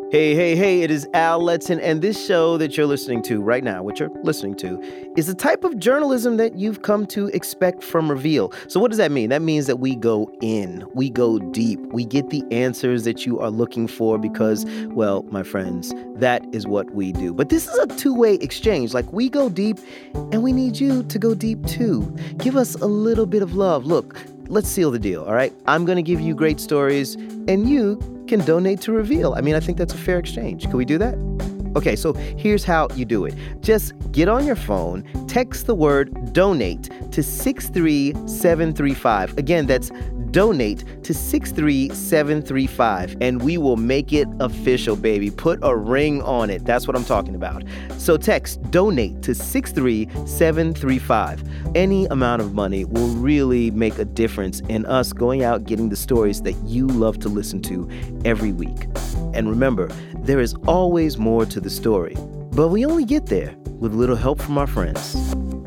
Hey, it is Al Letson, and this show that you're listening to right now, what you're listening to, is the type of journalism that you've come to expect from Reveal. So what does that mean? That means that we go in, we go deep, we get the answers that you are looking for because, well, my friends, that is what we do. But this is a two-way exchange. Like, we go deep, and we need you to go deep too. Give us a little bit of love. Look, let's seal the deal, all right? I'm going to give you great stories, and you can donate to Reveal. I mean, I think that's a fair exchange. Can we do that? Okay, so here's how you do it. Just get on your phone, text the word donate to 63735. Again, that's donate to 63735, and we will make it official, baby. Put a ring on it. That's what I'm talking about. So text donate to 63735. Any amount of money will really make a difference in us going out getting the stories that you love to listen to every week. And remember, there is always more to the story, but we only get there with a little help from our friends.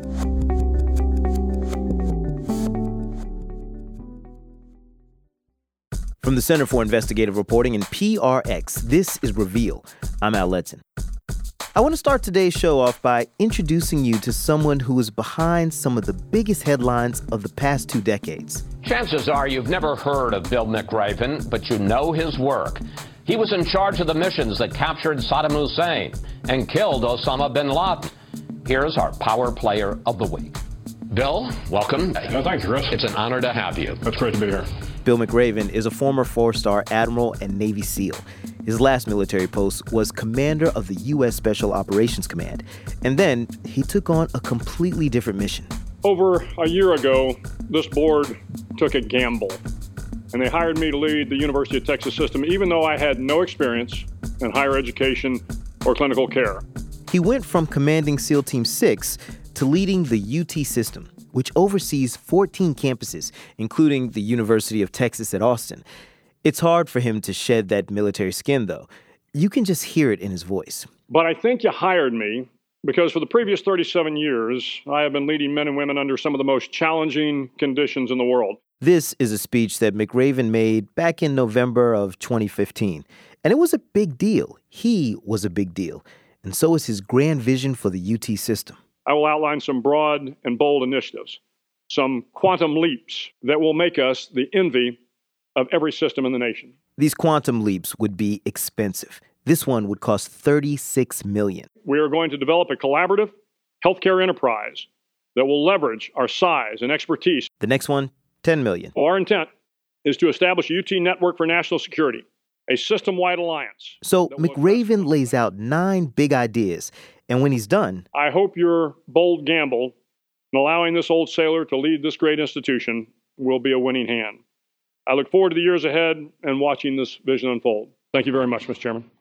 From the Center for Investigative Reporting and PRX, this is Reveal. I'm Al Letson. I want to start today's show off by introducing you to someone who is behind some of the biggest headlines of the past 2 decades. Chances are you've never heard of Bill McRaven, but you know his work. He was in charge of the missions that captured Saddam Hussein and killed Osama bin Laden. Here's our Power Player of the Week. Bill, welcome. No, thank you, Chris. It's an honor to have you. It's great to be here. Bill McRaven is a former 4-star admiral and Navy SEAL. His last military post was commander of the U.S. Special Operations Command. And then he took on a completely different mission. Over a year ago, this board took a gamble, and they hired me to lead the University of Texas system, even though I had no experience in higher education or clinical care. He went from commanding SEAL Team 6 to leading the UT system, which oversees 14 campuses, including the University of Texas at Austin. It's hard for him to shed that military skin, though. You can just hear it in his voice. But I think you hired me because for the previous 37 years, I have been leading men and women under some of the most challenging conditions in the world. This is a speech that McRaven made back in November of 2015. And it was a big deal. He was a big deal. And so is his grand vision for the UT system. I will outline some broad and bold initiatives, some quantum leaps that will make us the envy of every system in the nation. These quantum leaps would be expensive. This one would cost $36 million. We are going to develop a collaborative healthcare enterprise that will leverage our size and expertise. The next one, $10 million. Our intent is to establish a UT network for national security, a system-wide alliance. So McRaven lays out 9 big ideas. And when he's done, I hope your bold gamble in allowing this old sailor to lead this great institution will be a winning hand. I look forward to the years ahead and watching this vision unfold. Thank you very much, Mr. Chairman.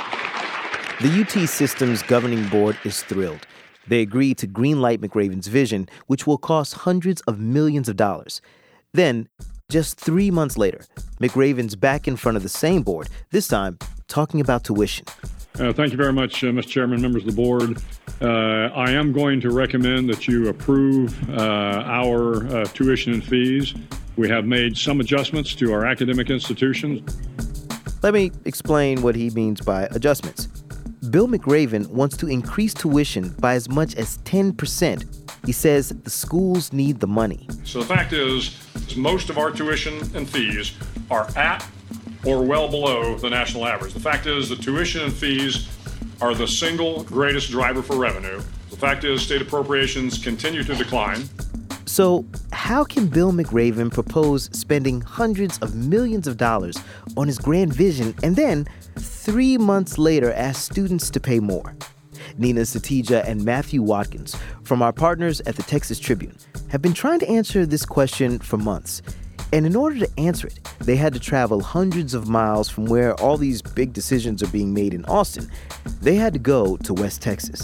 The UT System's governing board is thrilled. They agreed to greenlight McRaven's vision, which will cost hundreds of millions of dollars. Then, just 3 months later, McRaven's back in front of the same board, this time talking about tuition. Thank you very much, Mr. Chairman, members of the board. I am going to recommend that you approve our tuition and fees. We have made some adjustments to our academic institutions. Let me explain what he means by adjustments. Bill McRaven wants to increase tuition by as much as 10%. He says the schools need the money. So the fact is, most of our tuition and fees are at or well below the national average. The fact is that tuition and fees are the single greatest driver for revenue. The fact is state appropriations continue to decline. So how can Bill McRaven propose spending hundreds of millions of dollars on his grand vision and then 3 months later ask students to pay more? Nina Satija and Matthew Watkins from our partners at the Texas Tribune have been trying to answer this question for months. And in order to answer it, they had to travel hundreds of miles from where all these big decisions are being made in Austin. They had to go to West Texas.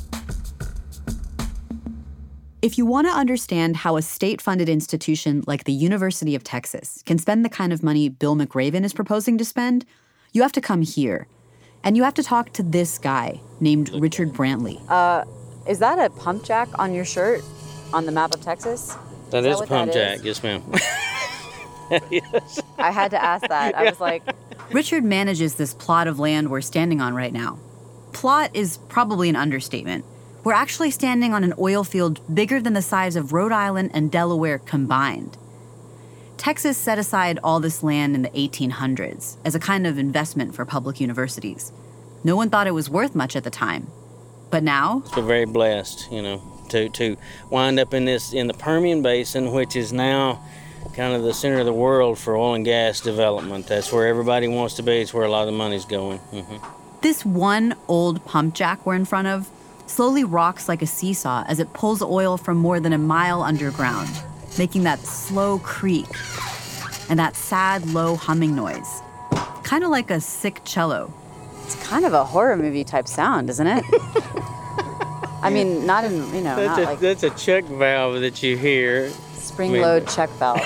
If you want to understand how a state-funded institution like the University of Texas can spend the kind of money Bill McRaven is proposing to spend, you have to come here. And you have to talk to this guy named Richard Brantley. Is that a pump jack on your shirt on the map of Texas? That is a pump jack, yes, ma'am. Yes. I had to ask that. I was like, Richard manages this plot of land we're standing on right now. Plot is probably an understatement. We're actually standing on an oil field bigger than the size of Rhode Island and Delaware combined. Texas set aside all this land in the 1800s as a kind of investment for public universities. No one thought it was worth much at the time. But now? We're very blessed, to wind up in the Permian Basin, which is now kind of the center of the world for oil and gas development. That's where everybody wants to be. It's where a lot of the money's going. This one old pump jack we're in front of slowly rocks like a seesaw as it pulls oil from more than a mile underground, making that slow creak and that sad, low humming noise, kind of like a sick cello. It's kind of a horror movie type sound, isn't it? I mean, not in, That's a check valve that you hear. Spring load check valve.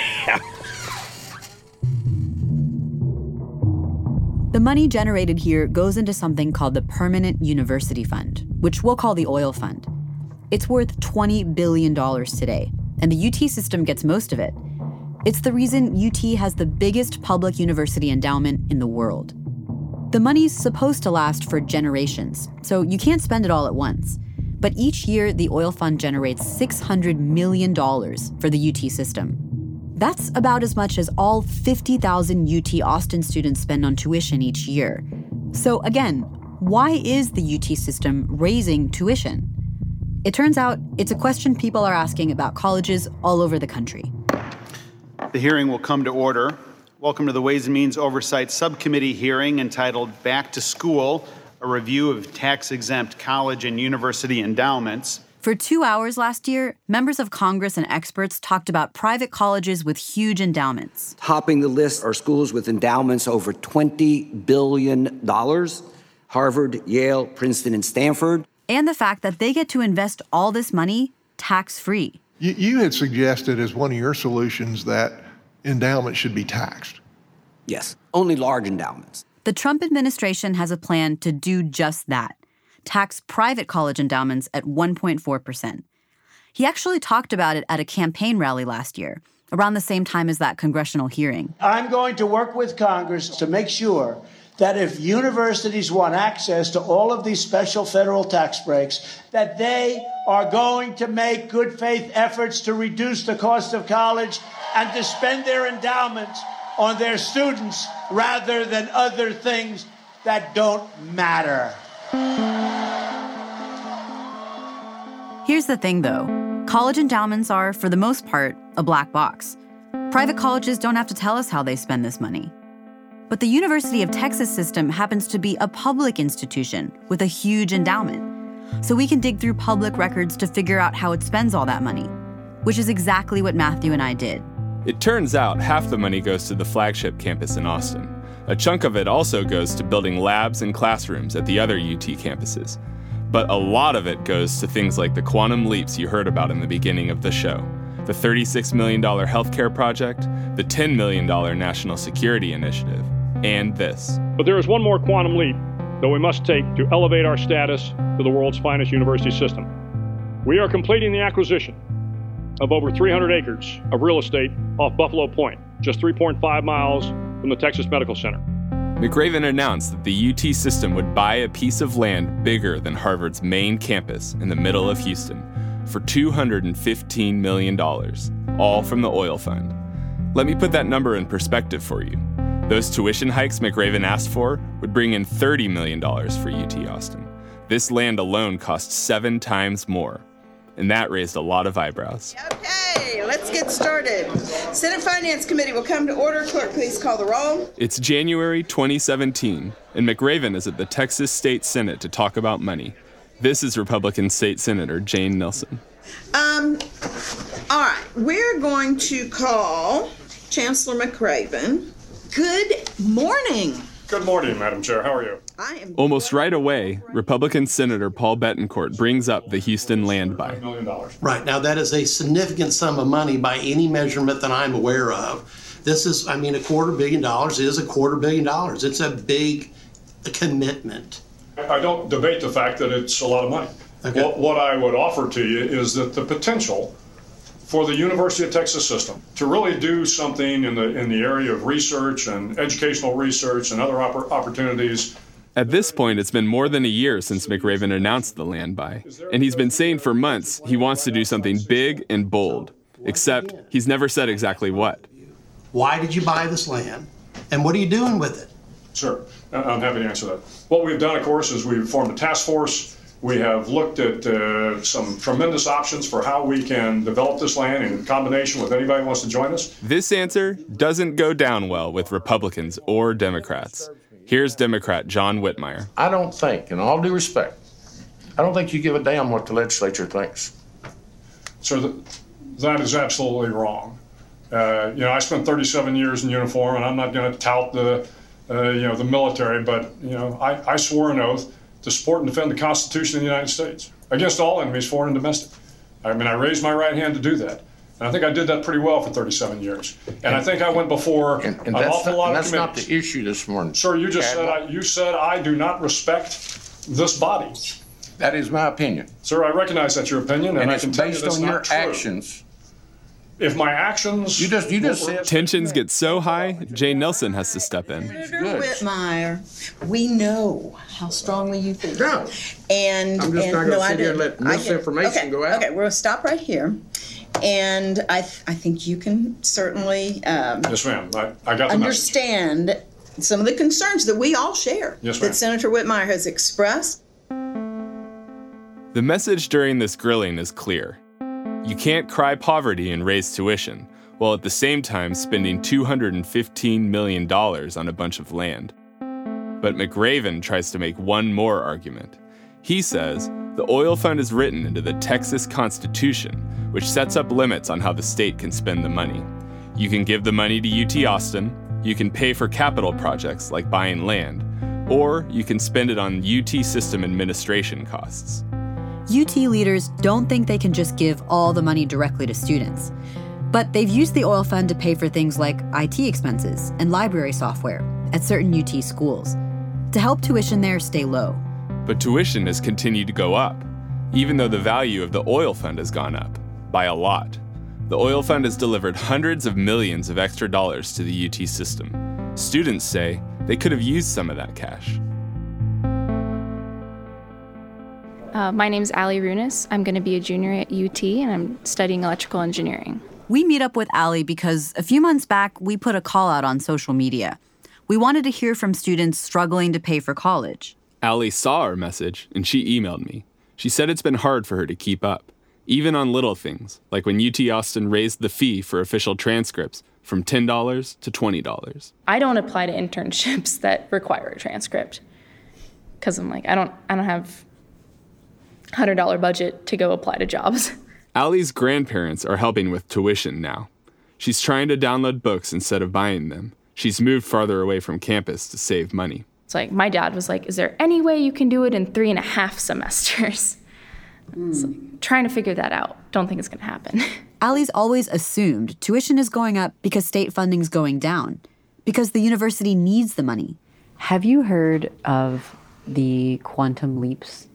The money generated here goes into something called the Permanent University Fund, which we'll call the Oil Fund. It's worth $20 billion today, and the UT system gets most of it. It's the reason UT has the biggest public university endowment in the world. The money's supposed to last for generations, so you can't spend it all at once. But each year, the oil fund generates $600 million for the UT system. That's about as much as all 50,000 UT Austin students spend on tuition each year. So again, why is the UT system raising tuition? It turns out it's a question people are asking about colleges all over the country. The hearing will come to order. Welcome to the Ways and Means Oversight Subcommittee hearing entitled Back to School, a review of tax-exempt college and university endowments. For 2 hours last year, members of Congress and experts talked about private colleges with huge endowments. Topping the list are schools with endowments over $20 billion. Harvard, Yale, Princeton, and Stanford. And the fact that they get to invest all this money tax-free. You had suggested as one of your solutions that endowments should be taxed. Yes, only large endowments. The Trump administration has a plan to do just that, tax private college endowments at 1.4%. He actually talked about it at a campaign rally last year, around the same time as that congressional hearing. I'm going to work with Congress to make sure that if universities want access to all of these special federal tax breaks, that they are going to make good faith efforts to reduce the cost of college and to spend their endowments on their students rather than other things that don't matter. Here's the thing, though. College endowments are, for the most part, a black box. Private colleges don't have to tell us how they spend this money. But the University of Texas system happens to be a public institution with a huge endowment. So we can dig through public records to figure out how it spends all that money, which is exactly what Matthew and I did. It turns out half the money goes to the flagship campus in Austin. A chunk of it also goes to building labs and classrooms at the other UT campuses. But a lot of it goes to things like the quantum leaps you heard about in the beginning of the show, the $36 million healthcare project, the $10 million national security initiative, and this. But there is one more quantum leap that we must take to elevate our status to the world's finest university system. We are completing the acquisition of over 300 acres of real estate off Buffalo Point, just 3.5 miles from the Texas Medical Center. McRaven announced that the UT system would buy a piece of land bigger than Harvard's main campus in the middle of Houston for $215 million, all from the oil fund. Let me put that number in perspective for you. Those tuition hikes McRaven asked for would bring in $30 million for UT Austin. This land alone cost 7 times more, and that raised a lot of eyebrows. Okay, let's get started. Senate Finance Committee will come to order. Clerk, please call the roll. It's January 2017, and McRaven is at the Texas State Senate to talk about money. This is Republican State Senator Jane Nelson. All right, we're going to call Chancellor McRaven. Good morning. Good morning, Madam Chair. How are you? Almost right away, Republican Senator Paul Bettencourt brings up the Houston land buy. $5 million. Right. Now, that is a significant sum of money by any measurement that I'm aware of. This is, $250 million is $250 million. It's a big commitment. I don't debate the fact that it's a lot of money. Okay. What I would offer to you is that the potential for the University of Texas system to really do something in the area of research and educational research and other opportunities. At this point, it's been more than a year since McRaven announced the land buy, and he's been saying for months he wants to do something big and bold, except he's never said exactly what. Why did you buy this land, and what are you doing with it? Sure, I'm happy to answer that. What we've done, of course, is we've formed a task force. We have looked at some tremendous options for how we can develop this land in combination with anybody who wants to join us. This answer doesn't go down well with Republicans or Democrats. Here's Democrat John Whitmire. I don't think, in all due respect, I don't think you give a damn what the legislature thinks. Sir, that is absolutely wrong. I spent 37 years in uniform, and I'm not going to tout the military, but I swore an oath to support and defend the Constitution of the United States against all enemies, foreign and domestic. I raised my right hand to do that. And I think I did that pretty well for 37 years. And I think I went before an awful lot of that's committees. Not the issue this morning. Sir, you just said I do not respect this body. That is my opinion. Sir, I recognize that's your opinion, and I it's can tell you based that's on not your true. actions. If my actions... You just said... Tensions get so high, Jay Nelson has to step in. Senator Whitmire, we know how strongly you feel. No. And I'm just not going to sit here and let I misinformation go out. Okay, we'll stop right here. And I think you can certainly yes, ma'am. I got the understand some of the concerns that we all share that Senator Whitmire has expressed. The message during this grilling is clear. You can't cry poverty and raise tuition, while at the same time spending $215 million on a bunch of land. But McRaven tries to make one more argument. He says the oil fund is written into the Texas Constitution, which sets up limits on how the state can spend the money. You can give the money to UT Austin, you can pay for capital projects like buying land, or you can spend it on UT system administration costs. UT leaders don't think they can just give all the money directly to students. But they've used the oil fund to pay for things like IT expenses and library software at certain UT schools to help tuition there stay low. But tuition has continued to go up, even though the value of the oil fund has gone up, by a lot. The oil fund has delivered hundreds of millions of extra dollars to the UT system. Students say they could have used some of that cash. My name's Allie Runis. I'm going to be a junior at UT, and I'm studying electrical engineering. We meet up with Allie because a few months back, we put a call out on social media. We wanted to hear from students struggling to pay for college. Allie saw our message, and she emailed me. She said it's been hard for her to keep up, even on little things, like when UT Austin raised the fee for official transcripts from $10 to $20. I don't apply to internships that require a transcript because I'm like, I don't have $100 budget to go apply to jobs. Allie's grandparents are helping with tuition now. She's trying to download books instead of buying them. She's moved farther away from campus to save money. It's like, my dad was like, is there any way you can do it in 3.5 semesters? So, trying to figure that out. Don't think it's going to happen. Allie's always assumed tuition is going up because state funding's going down, because the university needs the money. Have you heard of the quantum leaps?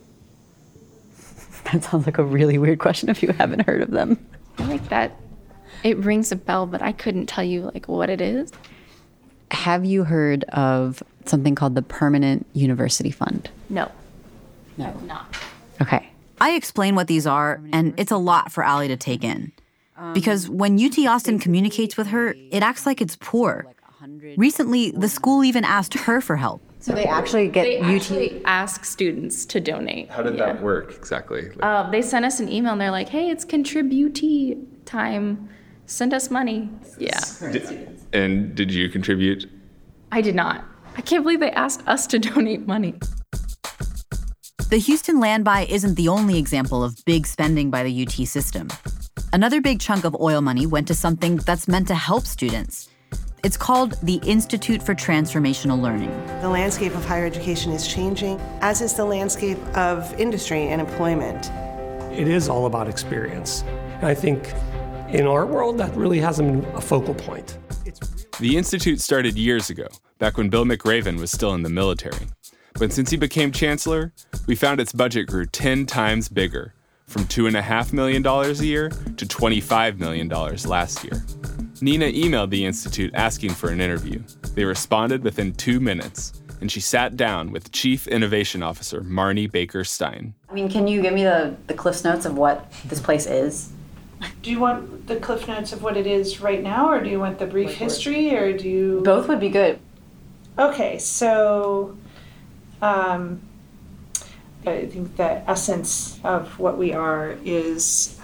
That sounds like a really weird question if you haven't heard of them. I feel like that, it rings a bell, but I couldn't tell you like what it is. Have you heard of something called the Permanent University Fund? No. No. Not. Okay. I explain what these are, and it's a lot for Allie to take in. Because when UT Austin communicates with her, it acts like it's poor. Recently, the school even asked her for help. So they actually get They actually ask students to donate. How did that work exactly? They sent us an email and they're like, hey, it's contributee time. Send us money. Yeah. And did you contribute? I did not. I can't believe they asked us to donate money. The Houston land buy isn't the only example of big spending by the UT system. Another big chunk of oil money went to something that's meant to help students. It's called the Institute for Transformational Learning. The landscape of higher education is changing, as is the landscape of industry and employment. It is all about experience. And I think in our world, that really hasn't been a focal point. The Institute started years ago, back when Bill McRaven was still in the military. But since he became chancellor, we found its budget grew 10 times bigger, from $2.5 million a year to $25 million last year. Nina emailed the Institute asking for an interview. They responded within 2 minutes, and she sat down with Chief Innovation Officer Marnie Baker Stein. I mean, can you give me the Cliff Notes of what this place is? Do you want the Cliff Notes of what it is right now, or do you want the brief history, or do you... Both would be good. Okay, so I think the essence of what we are is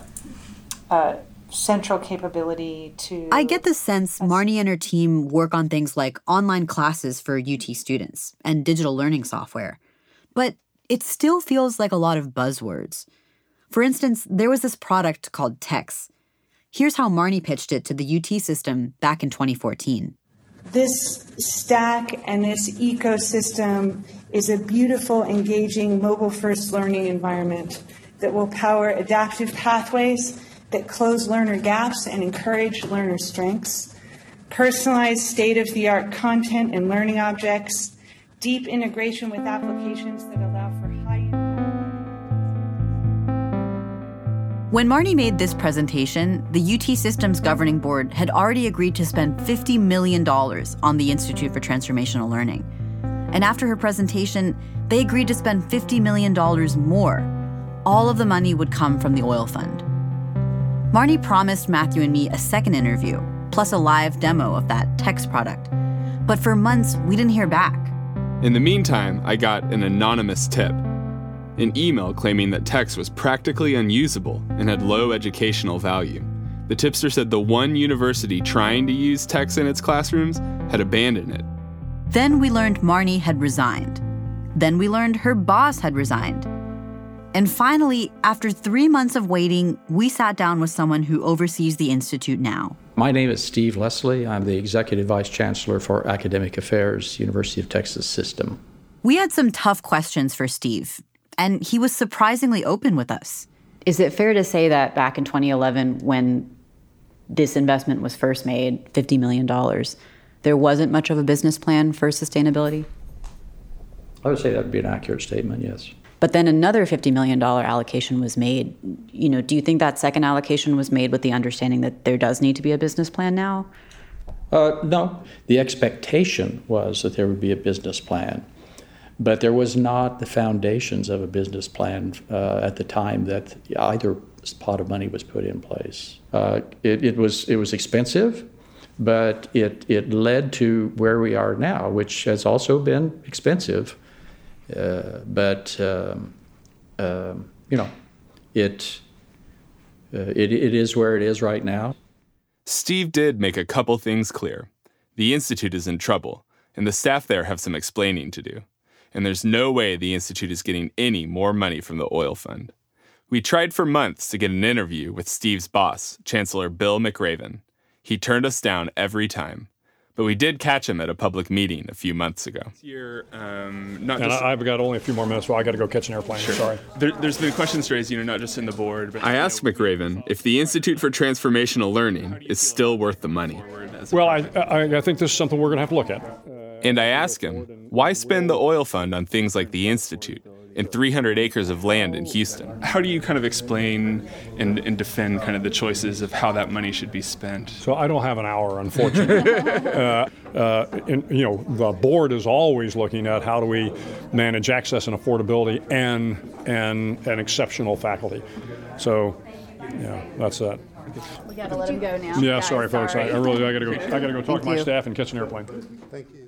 central capability to... I get the sense Marnie and her team work on things like online classes for UT students and digital learning software. But it still feels like a lot of buzzwords. For instance, there was this product called TEX. Here's how Marnie pitched it to the UT system back in 2014. This stack and this ecosystem is a beautiful, engaging, mobile-first learning environment that will power adaptive pathways that close learner gaps and encourage learner strengths, personalized state-of-the-art content and learning objects, deep integration with applications that allow for When Marnie made this presentation, the UT Systems Governing Board had already agreed to spend $50 million on the Institute for Transformational Learning. And after her presentation, they agreed to spend $50 million more. All of the money would come from the oil fund. Marnie promised Matthew and me a second interview, plus a live demo of that TEX product. But for months, we didn't hear back. In the meantime, I got an anonymous tip. An email claiming that TEX was practically unusable and had low educational value. The tipster said the one university trying to use TEX in its classrooms had abandoned it. Then we learned Marnie had resigned. Then we learned her boss had resigned. And finally, after 3 months of waiting, we sat down with someone who oversees the Institute now. My name is Steve Leslie. I'm the Executive Vice Chancellor for Academic Affairs, University of Texas System. We had some tough questions for Steve, and he was surprisingly open with us. Is it fair to say that back in 2011, when this investment was first made, $50 million, there wasn't much of a business plan for sustainability? I would say that would be an accurate statement, yes. But then another $50 million allocation was made. You know, do you think that second allocation was made with the understanding that there does need to be a business plan now? No. The expectation was that there would be a business plan. But there was not the foundations of a business plan at the time that either pot of money was put in place. It was expensive, but it led to where we are now, which has also been expensive. But it is where it is right now. Steve did make a couple things clear. The Institute is in trouble, and the staff there have some explaining to do. And there's no way the Institute is getting any more money from the oil fund. We tried for months to get an interview with Steve's boss, Chancellor Bill McRaven. He turned us down every time. But we did catch him at a public meeting a few months ago. I've got only a few more minutes, so I got to go catch an airplane. Sure. Sorry. There's been questions raised, not just in the board. But I asked McRaven if the Institute for Transformational Learning is still worth the money. Well, I think this is something we're going to have to look at. And I asked him, why spend the oil fund on things like the Institute and 300 acres of land in Houston? How do you kind of explain and defend kind of the choices of how that money should be spent? So I don't have an hour, unfortunately. The board is always looking at how do we manage access and affordability and an exceptional faculty. So, yeah, that's that. We got to let him go now. Yeah, sorry, folks. I got to go talk to my staff and catch an airplane. Thank you.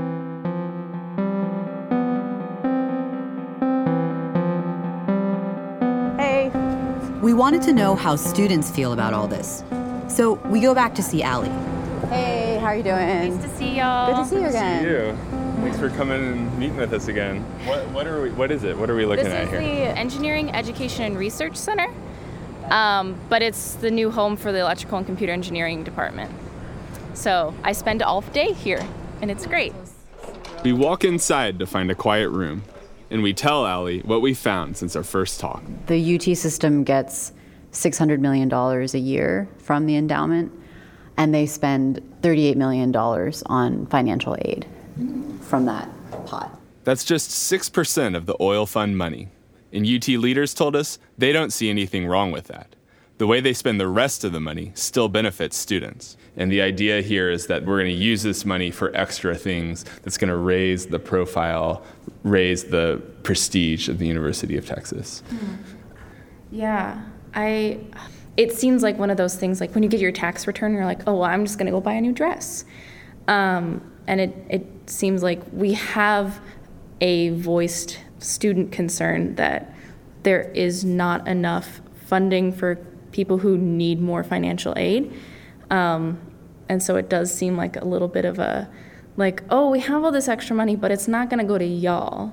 Hey. We wanted to know how students feel about all this. So we go back to see Allie. Hey, how are you doing? Nice to see y'all. Good to see you again. Good to see you. Thanks for coming and meeting with us again. What is it? What are we looking at here? This is the Engineering, Education, and Research Center, but it's the new home for the Electrical and Computer Engineering Department. So I spend all day here, and it's great. We walk inside to find a quiet room, and we tell Allie what we found since our first talk. The UT system gets $600 million a year from the endowment, and they spend $38 million on financial aid from that pot. That's just 6% of the oil fund money. And UT leaders told us they don't see anything wrong with that. The way they spend the rest of the money still benefits students. And the idea here is that we're going to use this money for extra things that's going to raise the profile, raise the prestige of the University of Texas. Yeah, it seems like one of those things, like when you get your tax return, you're like, oh, well, I'm just going to go buy a new dress. And it seems like we have a voiced student concern that there is not enough funding for people who need more financial aid. And so it does seem like a little bit of a, like, oh, we have all this extra money, but it's not going to go to y'all.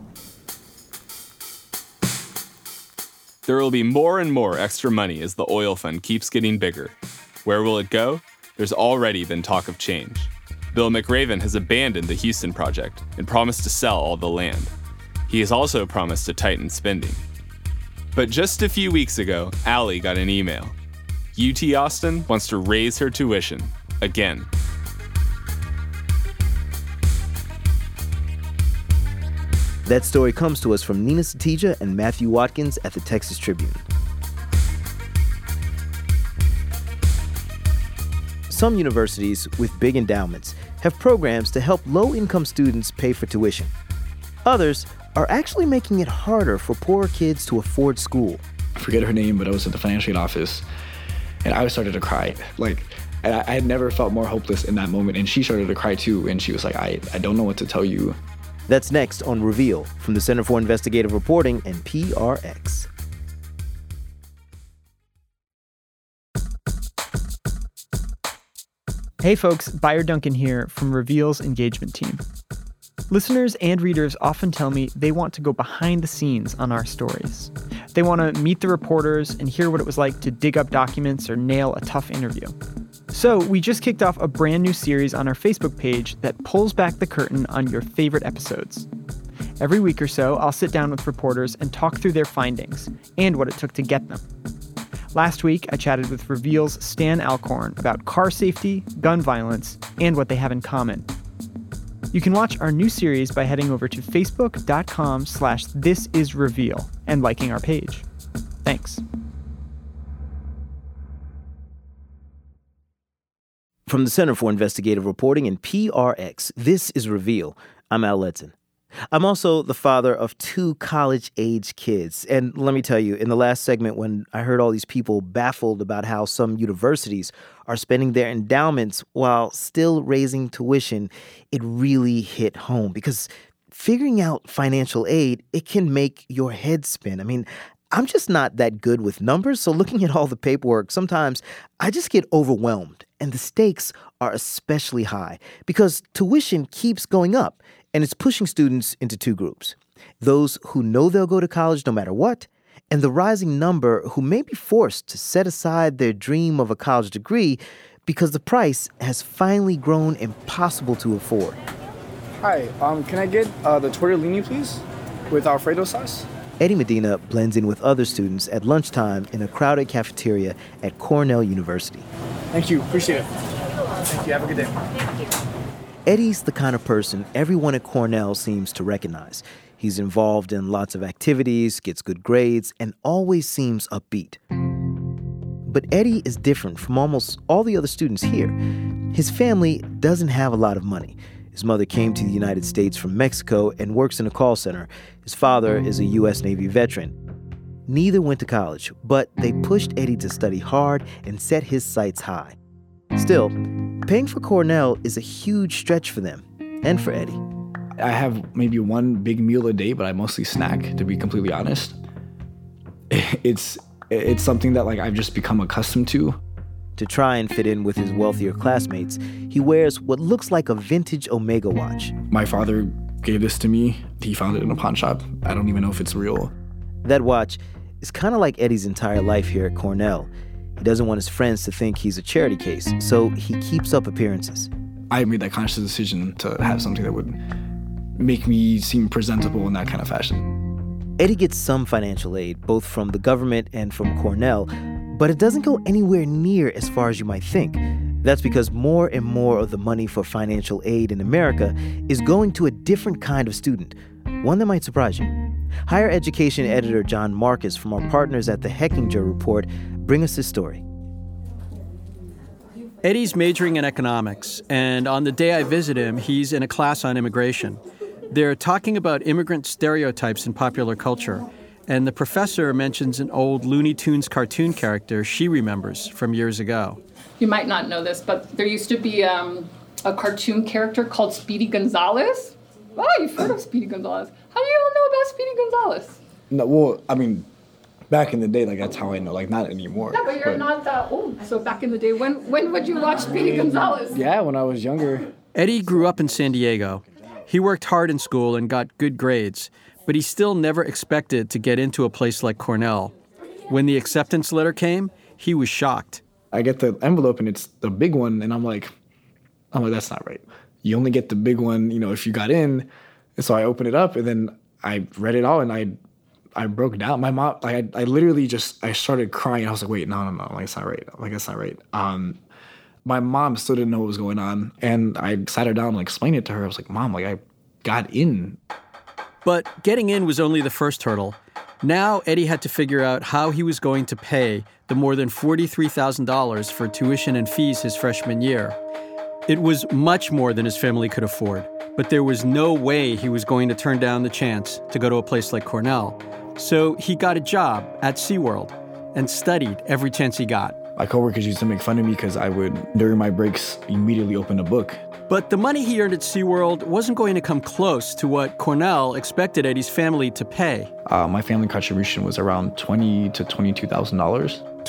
There will be more and more extra money as the oil fund keeps getting bigger. Where will it go? There's already been talk of change. Bill McRaven has abandoned the Houston project and promised to sell all the land. He has also promised to tighten spending. But just a few weeks ago, Allie got an email. UT Austin wants to raise her tuition again. That story comes to us from Nina Satija and Matthew Watkins at the Texas Tribune. Some universities with big endowments have programs to help low-income students pay for tuition. Others are actually making it harder for poor kids to afford school. I forget her name, but I was at the financial aid office, and I started to cry. I had never felt more hopeless in that moment, and she started to cry too, and she was like, I don't know what to tell you. That's next on Reveal from the Center for Investigative Reporting and PRX. Hey folks, Buyer Duncan here from Reveal's engagement team. Listeners and readers often tell me they want to go behind the scenes on our stories. They want to meet the reporters and hear what it was like to dig up documents or nail a tough interview. So we just kicked off a brand new series on our Facebook page that pulls back the curtain on your favorite episodes. Every week or so, I'll sit down with reporters and talk through their findings and what it took to get them. Last week, I chatted with Reveal's Stan Alcorn about car safety, gun violence, and what they have in common. You can watch our new series by heading over to facebook.com/thisisreveal and liking our page. Thanks. From the Center for Investigative Reporting and PRX, this is Reveal. I'm Al Letson. I'm also the father of 2 college-age kids. And let me tell you, in the last segment, when I heard all these people baffled about how some universities are spending their endowments while still raising tuition, it really hit home. Because figuring out financial aid, it can make your head spin. I mean, I'm just not that good with numbers, so looking at all the paperwork, sometimes I just get overwhelmed. And the stakes are especially high because tuition keeps going up. And it's pushing students into 2 groups. Those who know they'll go to college no matter what, and the rising number who may be forced to set aside their dream of a college degree because the price has finally grown impossible to afford. Hi, can I get the tortellini, please, with Alfredo sauce? Eddie Medina blends in with other students at lunchtime in a crowded cafeteria at Cornell University. Thank you. Appreciate it. Thank you. Have a good day. Thank you. Eddie's the kind of person everyone at Cornell seems to recognize. He's involved in lots of activities, gets good grades, and always seems upbeat. But Eddie is different from almost all the other students here. His family doesn't have a lot of money. His mother came to the United States from Mexico and works in a call center. His father is a U.S. Navy veteran. Neither went to college, but they pushed Eddie to study hard and set his sights high. Still, paying for Cornell is a huge stretch for them, and for Eddie. I have maybe one big meal a day, but I mostly snack, to be completely honest. It's something that I've just become accustomed to. To try and fit in with his wealthier classmates, he wears what looks like a vintage Omega watch. My father gave this to me. He found it in a pawn shop. I don't even know if it's real. That watch is kind of like Eddie's entire life here at Cornell. He doesn't want his friends to think he's a charity case, so he keeps up appearances. I made that conscious decision to have something that would make me seem presentable in that kind of fashion. Eddie gets some financial aid, both from the government and from Cornell, but it doesn't go anywhere near as far as you might think. That's because more and more of the money for financial aid in America is going to a different kind of student, one that might surprise you. Higher education editor John Marcus from our partners at the Hechinger Report bring us this story. Eddie's majoring in economics, and on the day I visit him, he's in a class on immigration. They're talking about immigrant stereotypes in popular culture, and the professor mentions an old Looney Tunes cartoon character she remembers from years ago. You might not know this, but there used to be a cartoon character called Speedy Gonzales. Oh, you've heard of Speedy Gonzales. How do you all know about Speedy Gonzales? No, well, I mean, back in the day, like, that's how I know, like, not anymore. Yeah, but you're not that old. So back in the day, when would you watch Speedy Gonzales? Yeah, when I was younger. Eddie grew up in San Diego. He worked hard in school and got good grades, but he still never expected to get into a place like Cornell. When the acceptance letter came, he was shocked. I get the envelope and it's the big one, and I'm like, that's not right. You only get the big one, if you got in. And so I opened it up, and then I read it all, and I broke down. My mom, I literally I started crying. I was like, wait, no, like, it's not right. Like, that's not right. My mom still didn't know what was going on, and I sat her down and explained it to her. I was like, Mom, like, I got in. But getting in was only the first hurdle. Now Eddie had to figure out how he was going to pay the more than $43,000 for tuition and fees his freshman year. It was much more than his family could afford, but there was no way he was going to turn down the chance to go to a place like Cornell. So he got a job at SeaWorld and studied every chance he got. My coworkers used to make fun of me because I would, during my breaks, immediately open a book. But the money he earned at SeaWorld wasn't going to come close to what Cornell expected Eddie's family to pay. My family contribution was around $20,000 to $22,000.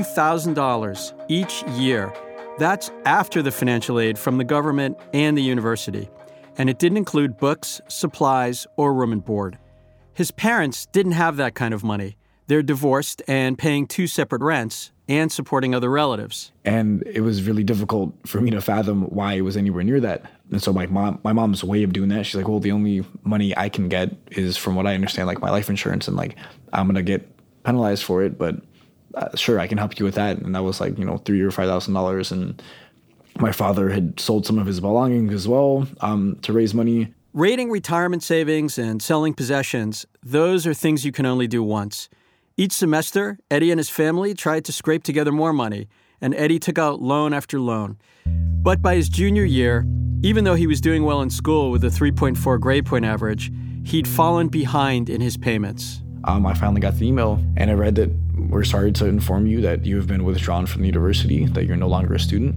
$22,000 each year. That's after the financial aid from the government and the university. And it didn't include books, supplies, or room and board. His parents didn't have that kind of money. They're divorced and paying 2 separate rents and supporting other relatives. And it was really difficult for me to fathom why it was anywhere near that. And so my mom's way of doing that, she's like, well, the only money I can get is, from what I understand, like, my life insurance, and, like, I'm going to get penalized for it, but sure, I can help you with that. And that was like, $3,000 or $5,000. And my father had sold some of his belongings as well to raise money. Raiding retirement savings and selling possessions, those are things you can only do once. Each semester, Eddie and his family tried to scrape together more money, and Eddie took out loan after loan. But by his junior year, even though he was doing well in school with a 3.4 grade point average, he'd fallen behind in his payments. I finally got the email, and I read that we're sorry to inform you that you have been withdrawn from the university, that you're no longer a student.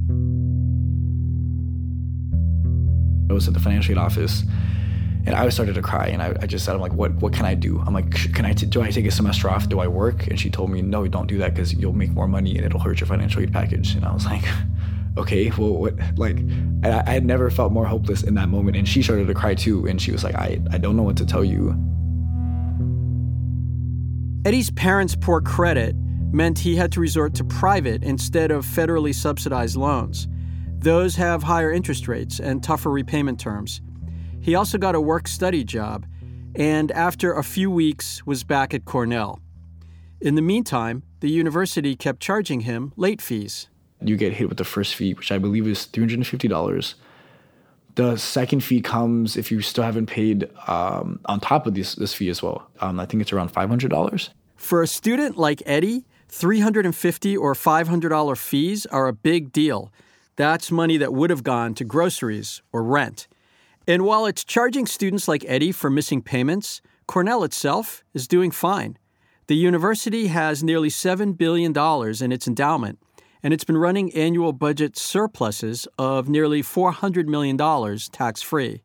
I was at the financial aid office, and I started to cry, and I just said, I'm like, what can I do? I'm like, do I take a semester off? Do I work? And she told me, no, don't do that, because you'll make more money and it'll hurt your financial aid package. And I was like, okay, well, what? Like, I had never felt more hopeless in that moment. And she started to cry too, and she was like, I don't know what to tell you. Eddie's parents' poor credit meant he had to resort to private instead of federally subsidized loans. Those have higher interest rates and tougher repayment terms. He also got a work-study job, and after a few weeks was back at Cornell. In the meantime, the university kept charging him late fees. You get hit with the first fee, which I believe is $350. The second fee comes if you still haven't paid on top of this fee as well. I think it's around $500. For a student like Eddie, $350 or $500 fees are a big deal. That's money that would have gone to groceries or rent. And while it's charging students like Eddie for missing payments, Cornell itself is doing fine. The university has nearly $7 billion in its endowment, and it's been running annual budget surpluses of nearly $400 million tax-free.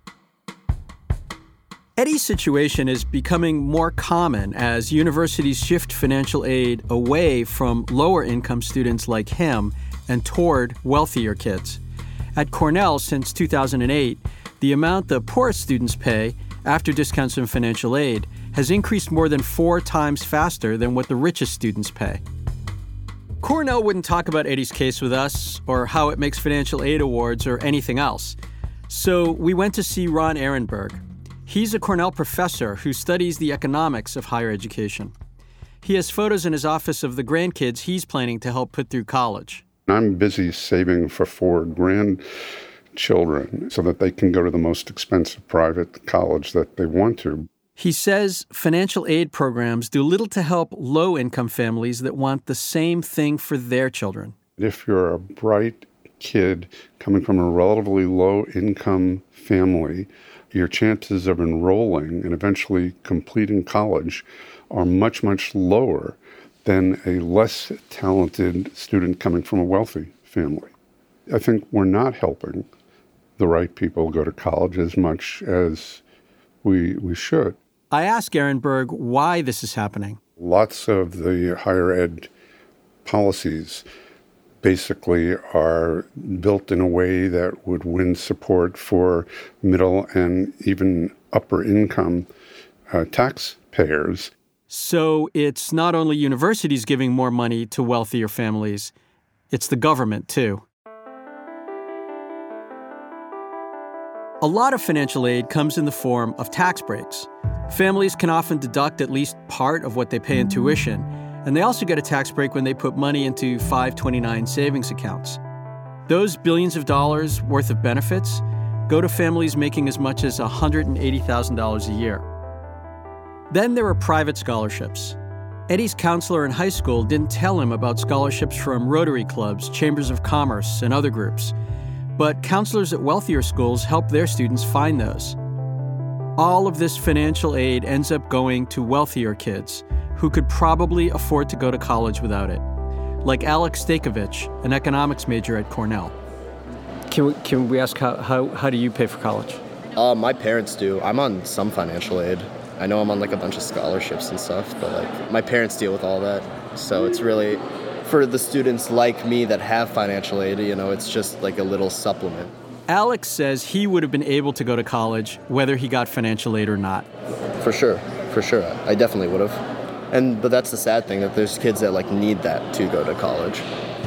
Eddie's situation is becoming more common as universities shift financial aid away from lower-income students like him and toward wealthier kids. At Cornell since 2008, the amount the poorest students pay, after discounts and financial aid, has increased more than 4 times faster than what the richest students pay. Cornell wouldn't talk about Eddie's case with us, or how it makes financial aid awards, or anything else. So we went to see Ron Ehrenberg. He's a Cornell professor who studies the economics of higher education. He has photos in his office of the grandkids he's planning to help put through college. I'm busy saving for 4 grandchildren so that they can go to the most expensive private college that they want to. He says financial aid programs do little to help low-income families that want the same thing for their children. If you're a bright kid coming from a relatively low-income family, your chances of enrolling and eventually completing college are much, much lower than a less talented student coming from a wealthy family. I think we're not helping the right people go to college as much as we should. I ask Aaron Berg why this is happening. Lots of the higher ed policies basically are built in a way that would win support for middle and even upper income taxpayers. So it's not only universities giving more money to wealthier families, it's the government too. A lot of financial aid comes in the form of tax breaks. Families can often deduct at least part of what they pay in tuition, and they also get a tax break when they put money into 529 savings accounts. Those billions of dollars worth of benefits go to families making as much as $180,000 a year. Then there are private scholarships. Eddie's counselor in high school didn't tell him about scholarships from Rotary clubs, chambers of commerce, and other groups. But counselors at wealthier schools help their students find those. All of this financial aid ends up going to wealthier kids who could probably afford to go to college without it, like Alex Stakovich, an economics major at Cornell. Can we ask how do you pay for college? My parents do. I'm on some financial aid. I know I'm on like a bunch of scholarships and stuff, but like my parents deal with all that. So it's really, for the students like me that have financial aid, you know, it's just like a little supplement. Alex says he would have been able to go to college whether he got financial aid or not. For sure. I definitely would have. But that's the sad thing, that there's kids that like need that to go to college.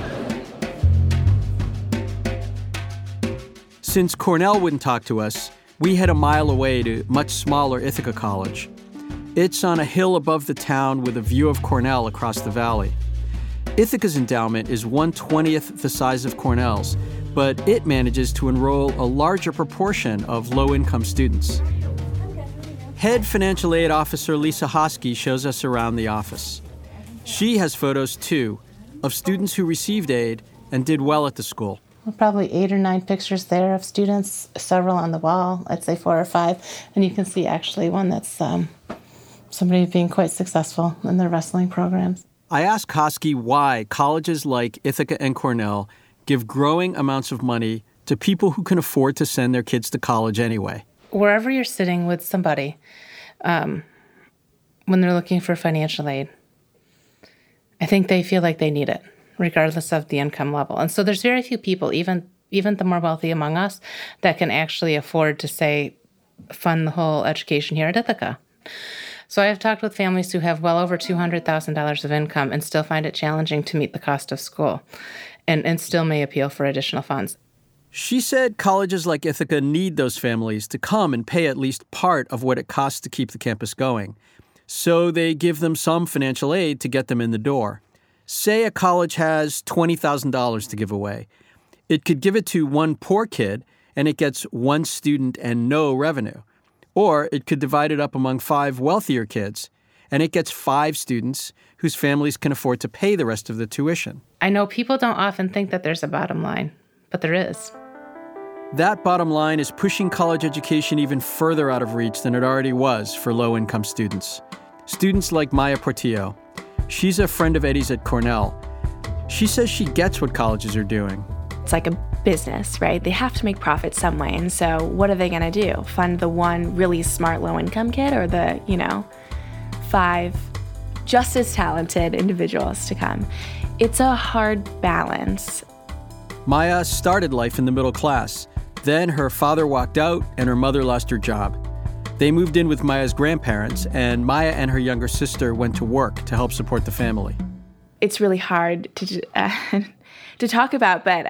Since Cornell wouldn't talk to us, we head a mile away to much smaller Ithaca College. It's on a hill above the town with a view of Cornell across the valley. Ithaca's endowment is 1/20th the size of Cornell's, but it manages to enroll a larger proportion of low-income students. Head Financial Aid Officer Lisa Hosky shows us around the office. She has photos, too, of students who received aid and did well at the school. Probably 8 or 9 pictures there of students, several on the wall, I'd say 4 or 5. And you can see actually one that's somebody being quite successful in their wrestling programs. I asked Hosky why colleges like Ithaca and Cornell give growing amounts of money to people who can afford to send their kids to college anyway. Wherever you're sitting with somebody, when they're looking for financial aid, I think they feel like they need it, regardless of the income level. And so there's very few people, even the more wealthy among us, that can actually afford to, say, fund the whole education here at Ithaca. So I have talked with families who have well over $200,000 of income and still find it challenging to meet the cost of school, and still may appeal for additional funds. She said colleges like Ithaca need those families to come and pay at least part of what it costs to keep the campus going. So they give them some financial aid to get them in the door. Say a college has $20,000 to give away. It could give it to one poor kid, and it gets one student and no revenue. Or it could divide it up among 5 wealthier kids, and it gets 5 students whose families can afford to pay the rest of the tuition. I know people don't often think that there's a bottom line, but there is. That bottom line is pushing college education even further out of reach than it already was for low-income students. Students like Maya Portillo. She's a friend of Eddie's at Cornell. She says she gets what colleges are doing. It's like a business, right? They have to make profit some way. And so what are they going to do? Fund the one really smart low-income kid or the, 5 just as talented individuals to come? It's a hard balance. Maya started life in the middle class. Then her father walked out and her mother lost her job. They moved in with Maya's grandparents, and Maya and her younger sister went to work to help support the family. It's really hard to talk about, but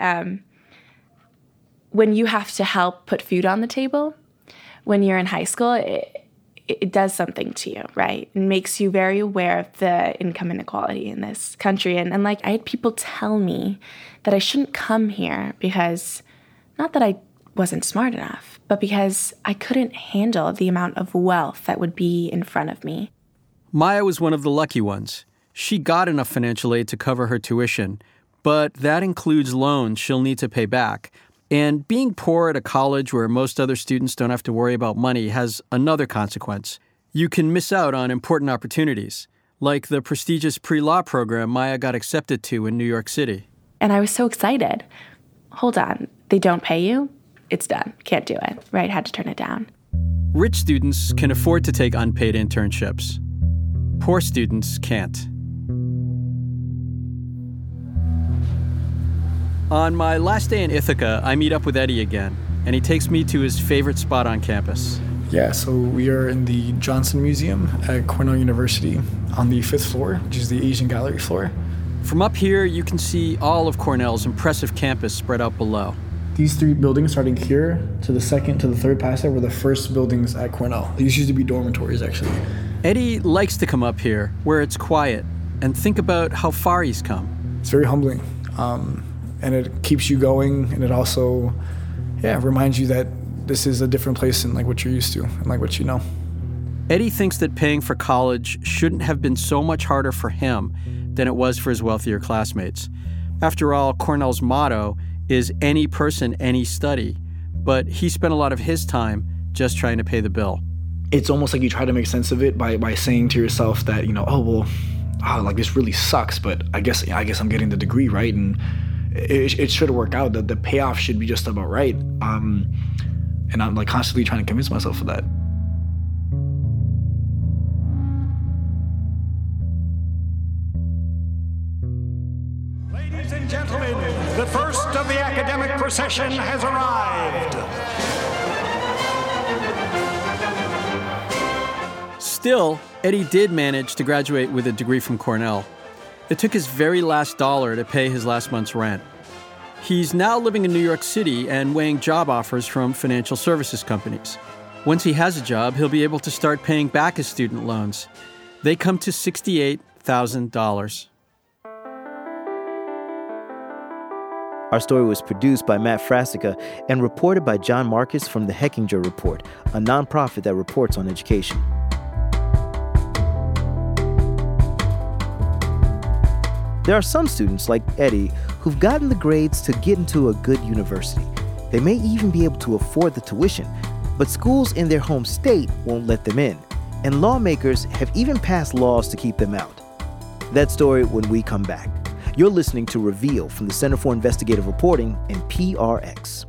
when you have to help put food on the table when you're in high school, it does something to you, right? It makes you very aware of the income inequality in this country. And I had people tell me that I shouldn't come here because, not that I wasn't smart enough, but because I couldn't handle the amount of wealth that would be in front of me. Maya was one of the lucky ones. She got enough financial aid to cover her tuition, but that includes loans she'll need to pay back. And being poor at a college where most other students don't have to worry about money has another consequence. You can miss out on important opportunities, like the prestigious pre-law program Maya got accepted to in New York City. And I was so excited. Hold on, they don't pay you? It's done. Can't do it, right? Had to turn it down. Rich students can afford to take unpaid internships. Poor students can't. On my last day in Ithaca, I meet up with Eddie again, and he takes me to his favorite spot on campus. Yeah, so we are in the Johnson Museum at Cornell University on the 5th floor, which is the Asian Gallery floor. From up here, you can see all of Cornell's impressive campus spread out below. These 3 buildings, starting here to the second to the third passage, were the first buildings at Cornell. These used to be dormitories, actually. Eddie likes to come up here, where it's quiet, and think about how far he's come. It's very humbling, and it keeps you going, and it also, reminds you that this is a different place than like what you're used to and like what you know. Eddie thinks that paying for college shouldn't have been so much harder for him than it was for his wealthier classmates. After all, Cornell's motto is any person, any study, but he spent a lot of his time just trying to pay the bill. It's almost like you try to make sense of it by saying to yourself that, like this really sucks, but I guess I'm getting the degree, right? And it should work out. The payoff should be just about right. And I'm like constantly trying to convince myself of that. Ladies and gentlemen, the first of the academic procession has arrived. Still, Eddie did manage to graduate with a degree from Cornell. It took his very last dollar to pay his last month's rent. He's now living in New York City and weighing job offers from financial services companies. Once he has a job, he'll be able to start paying back his student loans. They come to $68,000. Our story was produced by Matt Frasica and reported by John Marcus from the Hechinger Report, a nonprofit that reports on education. There are some students, like Eddie, who've gotten the grades to get into a good university. They may even be able to afford the tuition, but schools in their home state won't let them in, and lawmakers have even passed laws to keep them out. That story when we come back. You're listening to Reveal from the Center for Investigative Reporting and PRX.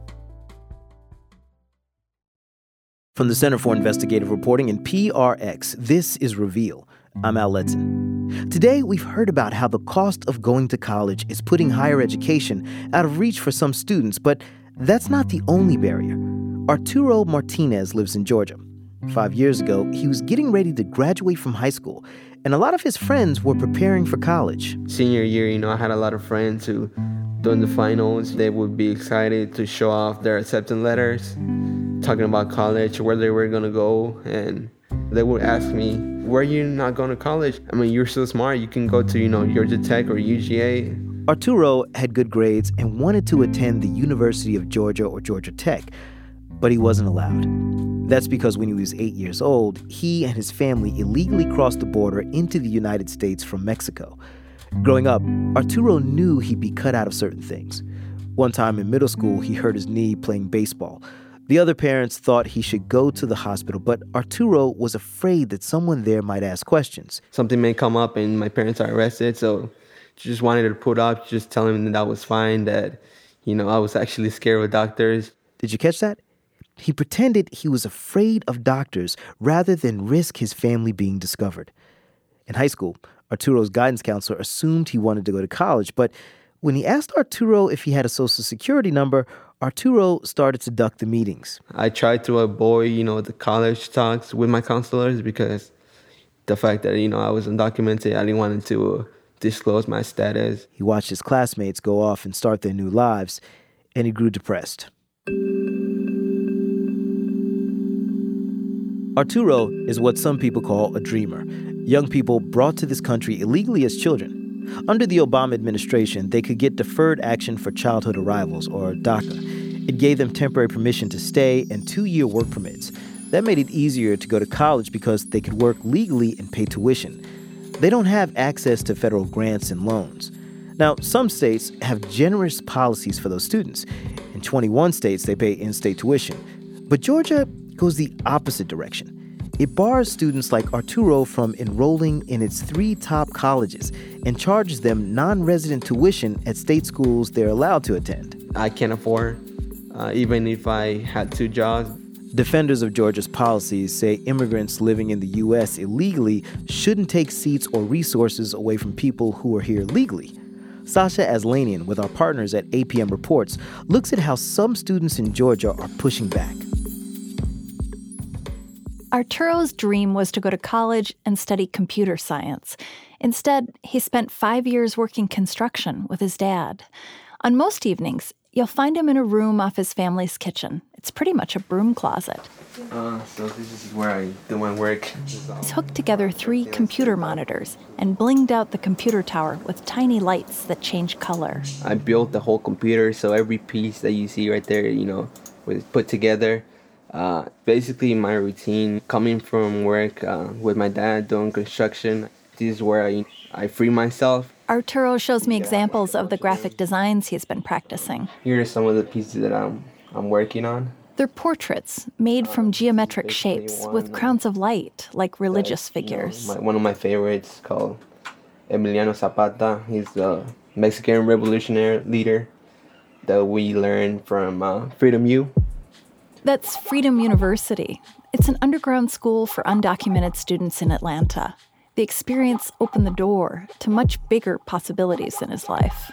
From the Center for Investigative Reporting and PRX, this is Reveal. I'm Al Letson. Today, we've heard about how the cost of going to college is putting higher education out of reach for some students, but that's not the only barrier. Arturo Martinez lives in Georgia. 5 years ago, he was getting ready to graduate from high school, and a lot of his friends were preparing for college. Senior year, I had a lot of friends who, during the finals, they would be excited to show off their acceptance letters, talking about college, where they were going to go, and they would ask me, why are you not going to college? You're so smart. You can go to, Georgia Tech or UGA. Arturo had good grades and wanted to attend the University of Georgia or Georgia Tech, but he wasn't allowed. That's because when he was 8 years old, he and his family illegally crossed the border into the United States from Mexico. Growing up, Arturo knew he'd be cut out of certain things. One time in middle school, he hurt his knee playing baseball. The other parents thought he should go to the hospital, but Arturo was afraid that someone there might ask questions. Something may come up and my parents are arrested, so just wanted to put up, just tell him that was fine, that, I was actually scared of doctors. Did you catch that? He pretended he was afraid of doctors rather than risk his family being discovered. In high school, Arturo's guidance counselor assumed he wanted to go to college, but when he asked Arturo if he had a social security number, Arturo started to duck the meetings. I tried to avoid, the college talks with my counselors because the fact that, I was undocumented, I didn't want to disclose my status. He watched his classmates go off and start their new lives, and he grew depressed. Arturo is what some people call a dreamer. Young people brought to this country illegally as children. Under the Obama administration, they could get deferred action for childhood arrivals, or DACA. It gave them temporary permission to stay and 2-year work permits. That made it easier to go to college because they could work legally and pay tuition. They don't have access to federal grants and loans. Now, some states have generous policies for those students. In 21 states, they pay in-state tuition. But Georgia goes the opposite direction. It bars students like Arturo from enrolling in its 3 top colleges and charges them non-resident tuition at state schools they're allowed to attend. I can't afford, even if I had 2 jobs. Defenders of Georgia's policies say immigrants living in the U.S. illegally shouldn't take seats or resources away from people who are here legally. Sasha Aslanian, with our partners at APM Reports, looks at how some students in Georgia are pushing back. Arturo's dream was to go to college and study computer science. Instead, he spent 5 years working construction with his dad. On most evenings, you'll find him in a room off his family's kitchen. It's pretty much a broom closet. So this is where I do my work. He's hooked together 3 computer monitors and blinged out the computer tower with tiny lights that change color. I built the whole computer, so every piece that you see right there, was put together. Basically, my routine coming from work with my dad doing construction, this is where I free myself. Arturo shows me examples of the graphic designs he's been practicing. Here are some of the pieces that I'm working on. They're portraits made from geometric shapes with crowns of light, like religious figures. One of my favorites called Emiliano Zapata. He's the Mexican revolutionary leader that we learned from Freedom U. That's Freedom University. It's an underground school for undocumented students in Atlanta. The experience opened the door to much bigger possibilities in his life.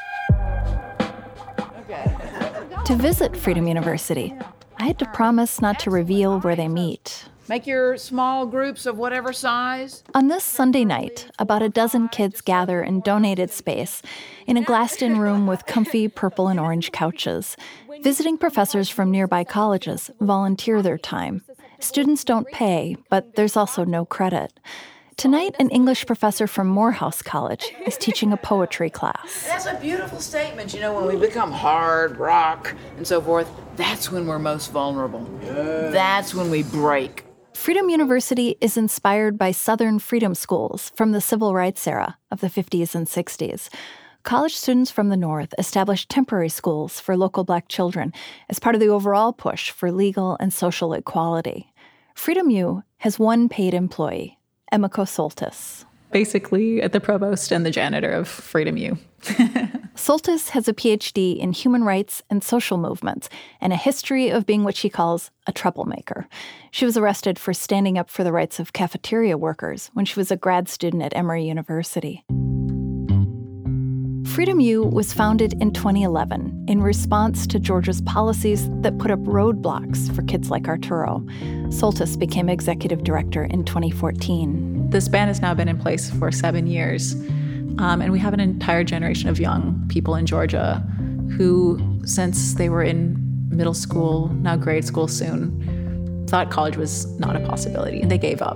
To visit Freedom University, I had to promise not to reveal where they meet. Make your small groups of whatever size. On this Sunday night, about a dozen kids gather in donated space in a glassed-in room with comfy purple and orange couches. Visiting professors from nearby colleges volunteer their time. Students don't pay, but there's also no credit. Tonight, an English professor from Morehouse College is teaching a poetry class. That's a beautiful statement. When we become hard rock and so forth, that's when we're most vulnerable. Yes. That's when we break. Freedom University is inspired by Southern freedom schools from the civil rights era of the 50s and 60s. College students from the North established temporary schools for local Black children as part of the overall push for legal and social equality. Freedom U has one paid employee, Emiko Soltis. Basically, the provost and the janitor of Freedom U. Soltis has a PhD in human rights and social movements and a history of being what she calls a troublemaker. She was arrested for standing up for the rights of cafeteria workers when she was a grad student at Emory University. Freedom U was founded in 2011 in response to Georgia's policies that put up roadblocks for kids like Arturo. Soltis became executive director in 2014. This ban has now been in place for 7 years, and we have an entire generation of young people in Georgia who, since they were in middle school, now grade school soon, thought college was not a possibility, and they gave up.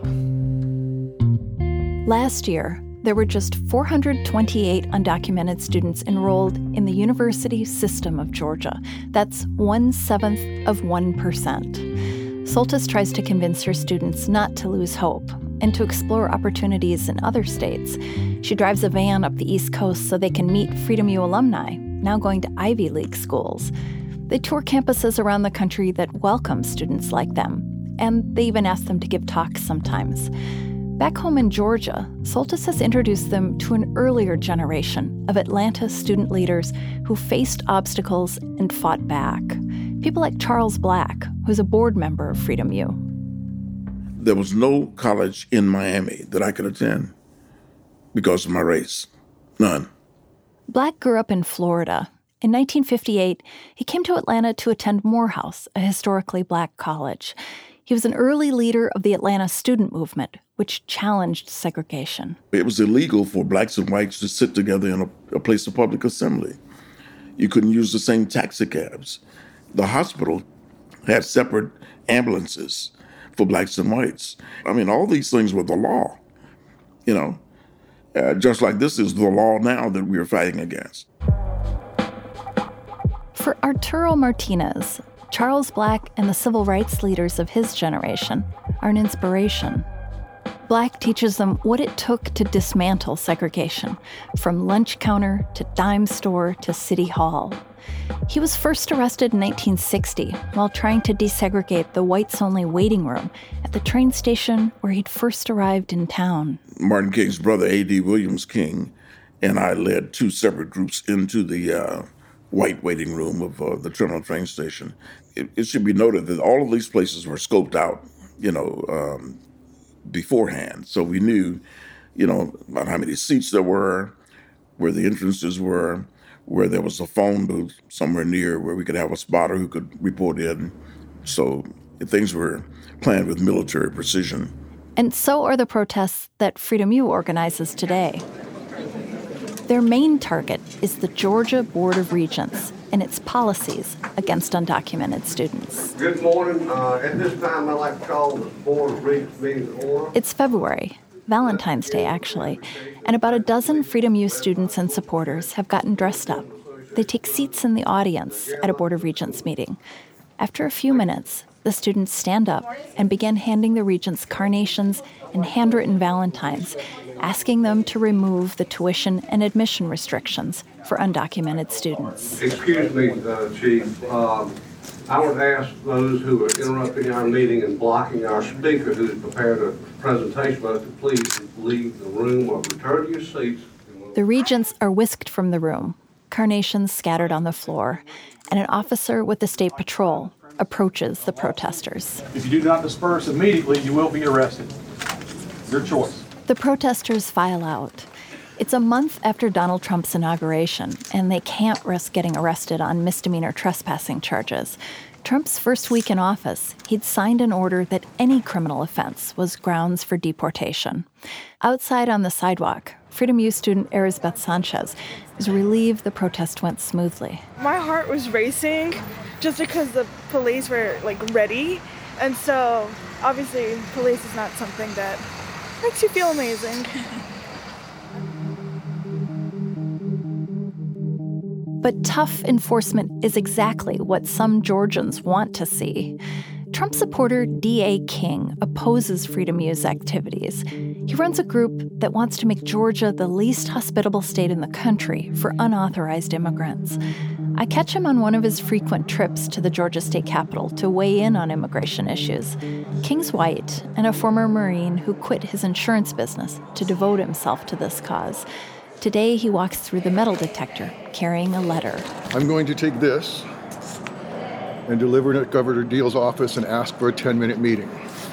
Last year, there were just 428 undocumented students enrolled in the university system of Georgia. That's 1/7 of 1%. Soltis tries to convince her students not to lose hope and to explore opportunities in other states. She drives a van up the East Coast so they can meet Freedom U alumni, now going to Ivy League schools. They tour campuses around the country that welcome students like them, and they even ask them to give talks sometimes. Back home in Georgia, Soltis has introduced them to an earlier generation of Atlanta student leaders who faced obstacles and fought back. People like Charles Black, who's a board member of Freedom U. There was no college in Miami that I could attend because of my race. None. Black grew up in Florida. In 1958, he came to Atlanta to attend Morehouse, a historically Black college. He was an early leader of the Atlanta student movement, which challenged segregation. It was illegal for blacks and whites to sit together in a place of public assembly. You couldn't use the same taxi cabs. The hospital had separate ambulances for blacks and whites. All these things were the law, just like this is the law now that we're fighting against. For Arturo Martinez, Charles Black and the civil rights leaders of his generation are an inspiration. Black teaches them what it took to dismantle segregation, from lunch counter to dime store to city hall. He was first arrested in 1960 while trying to desegregate the whites-only waiting room at the train station where he'd first arrived in town. Martin King's brother, A.D. Williams King, and I led two separate groups into the white waiting room of the terminal train station. It should be noted that all of these places were scoped out, beforehand. So we knew, about how many seats there were, where the entrances were, where there was a phone booth somewhere near where we could have a spotter who could report in. So things were planned with military precision. And so are the protests that Freedom U organizes today. Their main target is the Georgia Board of Regents and its policies against undocumented students. Good morning. At this time, I'd like to call the Board of Regents meeting to order. It's February, Valentine's Day actually, and about a dozen Freedom U students and supporters have gotten dressed up. They take seats in the audience at a Board of Regents meeting. After a few minutes, the students stand up and begin handing the regents carnations and handwritten valentines, asking them to remove the tuition and admission restrictions for undocumented students. Excuse me, Chief. I would ask those who are interrupting our meeting and blocking our speaker who's prepared a presentation about to please leave the room or return to your seats. The regents are whisked from the room, carnations scattered on the floor, and an officer with the state patrol approaches the protesters. If you do not disperse immediately, you will be arrested. Your choice. The protesters file out. It's a month after Donald Trump's inauguration, and they can't risk getting arrested on misdemeanor trespassing charges. Trump's first week in office, he'd signed an order that any criminal offense was grounds for deportation. Outside on the sidewalk, Freedom U student Erisbeth Sanchez is relieved the protest went smoothly. My heart was racing just because the police were, ready. And so, obviously, police is not something that makes you feel amazing. But tough enforcement is exactly what some Georgians want to see. Trump supporter D.A. King opposes Freedom U's activities. He runs a group that wants to make Georgia the least hospitable state in the country for unauthorized immigrants. I catch him on one of his frequent trips to the Georgia state capitol to weigh in on immigration issues. King's white and a former Marine who quit his insurance business to devote himself to this cause. Today, he walks through the metal detector, carrying a letter. I'm going to take this and deliver it at Governor Deal's office and ask for a 10-minute meeting.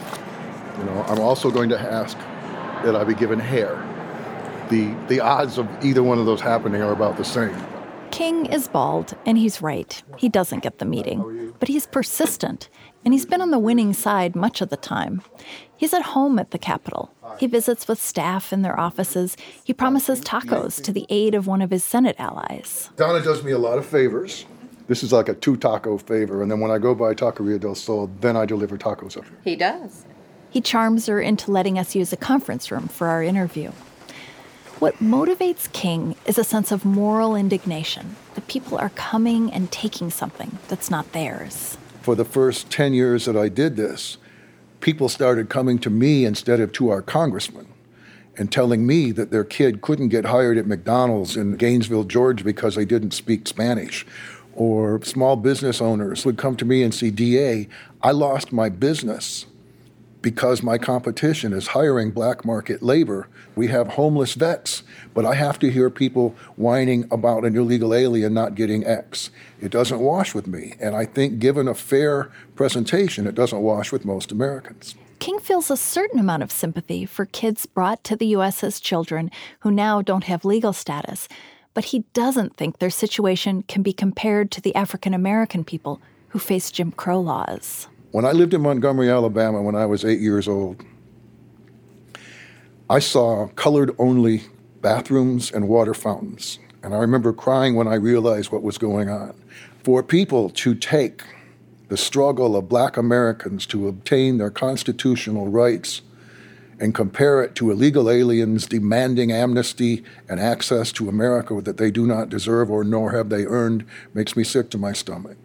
I'm also going to ask that I be given hair. The odds of either one of those happening are about the same. King is bald, and he's right. He doesn't get the meeting. But he's persistent, and he's been on the winning side much of the time. He's at home at the Capitol. He visits with staff in their offices. He promises tacos to the aid of one of his Senate allies. Donna does me a lot of favors. This is like a 2-taco favor, and then when I go by Taqueria del Sol, then I deliver tacos up here. He does. He charms her into letting us use a conference room for our interview. What motivates King is a sense of moral indignation that people are coming and taking something that's not theirs. For the first 10 years that I did this, people started coming to me instead of to our congressman and telling me that their kid couldn't get hired at McDonald's in Gainesville, Georgia because they didn't speak Spanish. Or small business owners would come to me and say, DA, I lost my business because my competition is hiring black market labor. We have homeless vets, but I have to hear people whining about an illegal alien not getting X. It doesn't wash with me. And I think given a fair presentation, it doesn't wash with most Americans. King feels a certain amount of sympathy for kids brought to the U.S. as children who now don't have legal status, but he doesn't think their situation can be compared to the African American people who face Jim Crow laws. When I lived in Montgomery, Alabama, when I was 8 years old, I saw colored-only bathrooms and water fountains. And I remember crying when I realized what was going on. For people to take the struggle of black Americans to obtain their constitutional rights and compare it to illegal aliens demanding amnesty and access to America that they do not deserve or nor have they earned makes me sick to my stomach.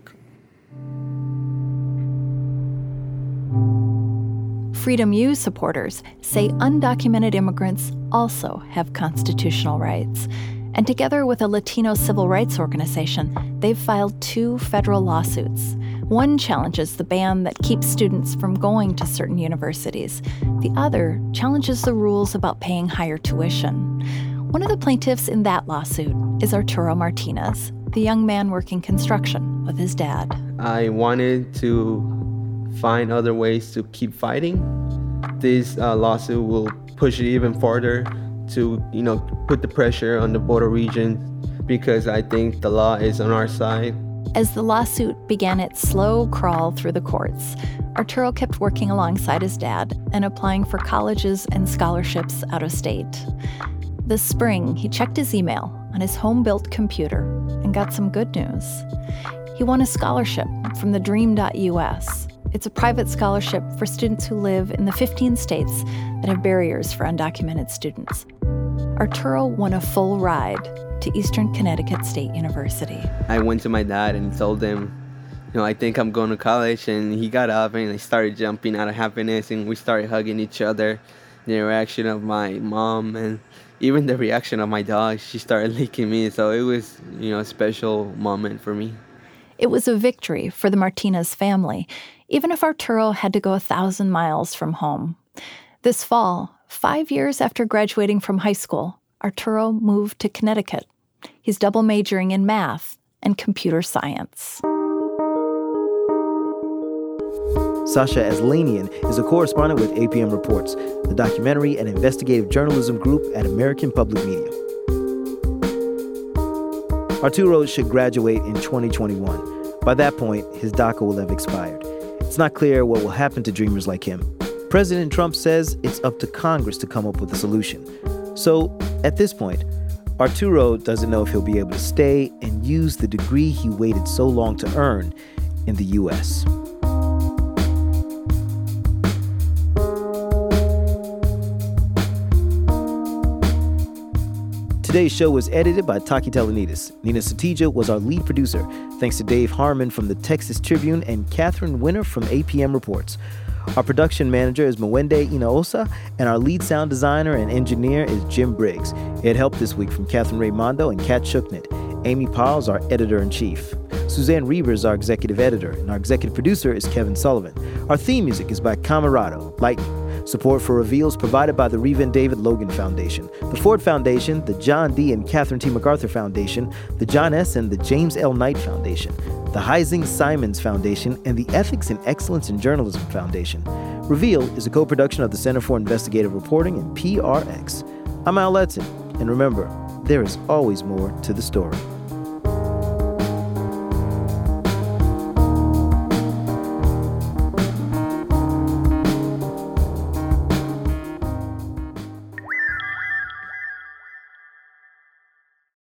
Freedom U supporters say undocumented immigrants also have constitutional rights. And together with a Latino civil rights organization, they've filed 2 federal lawsuits. One challenges the ban that keeps students from going to certain universities. The other challenges the rules about paying higher tuition. One of the plaintiffs in that lawsuit is Arturo Martinez, the young man working construction with his dad. I wanted to find other ways to keep fighting. This lawsuit will push it even further to, put the pressure on the border region, because I think the law is on our side. As the lawsuit began its slow crawl through the courts, Arturo kept working alongside his dad and applying for colleges and scholarships out of state. This spring, he checked his email on his home-built computer and got some good news. He won a scholarship from the Dream.US. It's a private scholarship for students who live in the 15 states that have barriers for undocumented students. Arturo won a full ride to Eastern Connecticut State University. I went to my dad and told him, I think I'm going to college, and he got up and he started jumping out of happiness, and we started hugging each other. The reaction of my mom and even the reaction of my dog, she started licking me, so it was, a special moment for me. It was a victory for the Martinez family, even if Arturo had to go 1,000 miles from home. This fall, 5 years after graduating from high school, Arturo moved to Connecticut. He's double majoring in math and computer science. Sasha Aslanian is a correspondent with APM Reports, the documentary and investigative journalism group at American Public Media. Arturo should graduate in 2021. By that point, his DACA will have expired. It's not clear what will happen to dreamers like him. President Trump says it's up to Congress to come up with a solution. So, at this point, Arturo doesn't know if he'll be able to stay and use the degree he waited so long to earn in the U.S. Today's show was edited by Taki Telonidis. Nina Satija was our lead producer. Thanks to Dave Harmon from the Texas Tribune and Catherine Winter from APM Reports. Our production manager is Mwende Inaosa, and our lead sound designer and engineer is Jim Briggs. It helped this week from Catherine Raimondo and Kat Shuknit. Amy Powell's our editor-in-chief. Suzanne Reber is our executive editor, and our executive producer is Kevin Sullivan. Our theme music is by Camerado, Lightning. Support for Reveal is provided by the Reva and David Logan Foundation, the Ford Foundation, the John D. and Catherine T. MacArthur Foundation, the John S. and the James L. Knight Foundation, the Heising Simons Foundation, and the Ethics and Excellence in Journalism Foundation. Reveal is a co-production of the Center for Investigative Reporting and PRX. I'm Al Letson, and remember, there is always more to the story.